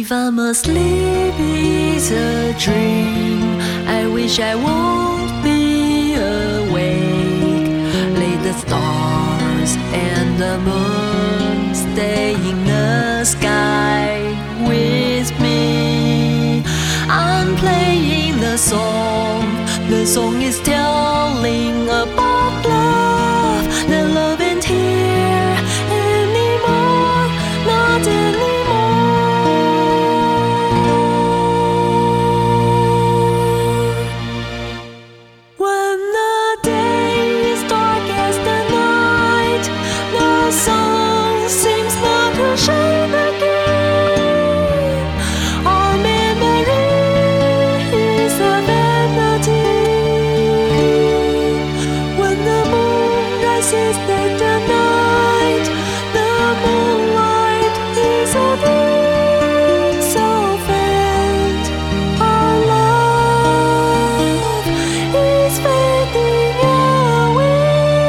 If I'm asleep, it's a dream. I wish I won't be awake. Let the stars and the moon stay in the sky with me. I'm playing the song. The song is telling about love. The love ain't here anymore, not anymore. When the day is dark as the night, the sun seems not to shine again. Our memory is a vanity. When the moon rises in the night, the moonlight is a dream so faint. Our love is fading away.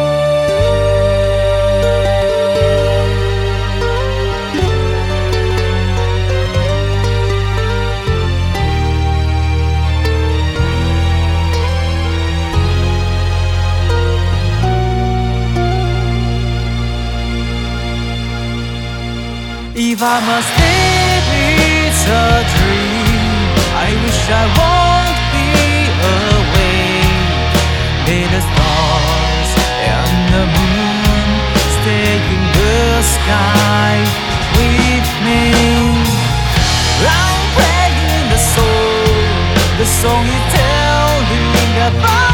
If I'm asleep, it's a dream. I wish I won't be awake. May the stars and the moon stay in the sky with me. I'm playing the song is telling about